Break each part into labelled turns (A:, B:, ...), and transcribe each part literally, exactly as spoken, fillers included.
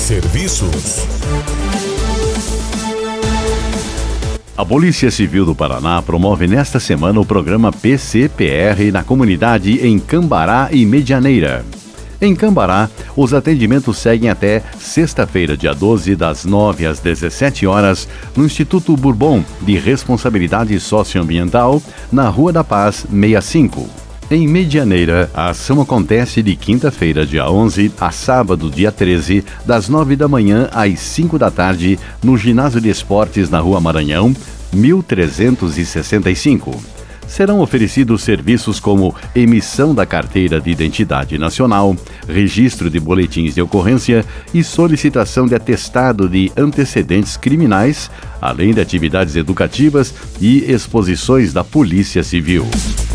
A: Serviços.
B: A Polícia Civil do Paraná promove nesta semana o programa P C P R na comunidade em Cambará e Medianeira. Em Cambará, os atendimentos seguem até sexta-feira, dia doze, das nove às dezessete horas, no Instituto Bourbon de Responsabilidade Socioambiental, na Rua da Paz, sessenta e cinco. Em Medianeira, a ação acontece de quinta-feira, dia onze, a sábado, dia treze, das nove da manhã às cinco da tarde, no Ginásio de Esportes, na Rua Maranhão, mil trezentos e sessenta e cinco. Serão oferecidos serviços como emissão da carteira de identidade nacional, registro de boletins de ocorrência e solicitação de atestado de antecedentes criminais, além de atividades educativas e exposições da Polícia Civil.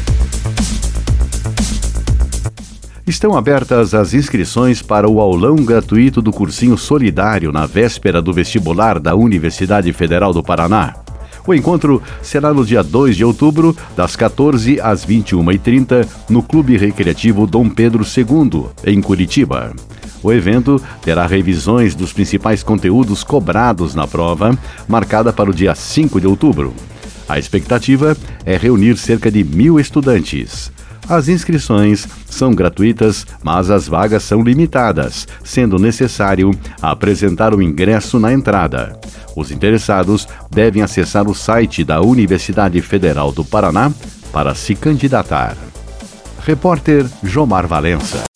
B: Estão abertas as inscrições para o aulão gratuito do cursinho solidário na véspera do vestibular da Universidade Federal do Paraná. O encontro será no dia dois de outubro, das quatorze às vinte e uma e trinta, no Clube Recreativo Dom Pedro segundo, em Curitiba. O evento terá revisões dos principais conteúdos cobrados na prova, marcada para o dia cinco de outubro. A expectativa é reunir cerca de mil estudantes. As inscrições são gratuitas, mas as vagas são limitadas, sendo necessário apresentar o ingresso na entrada. Os interessados devem acessar o site da Universidade Federal do Paraná para se candidatar. Repórter Jomar Valença.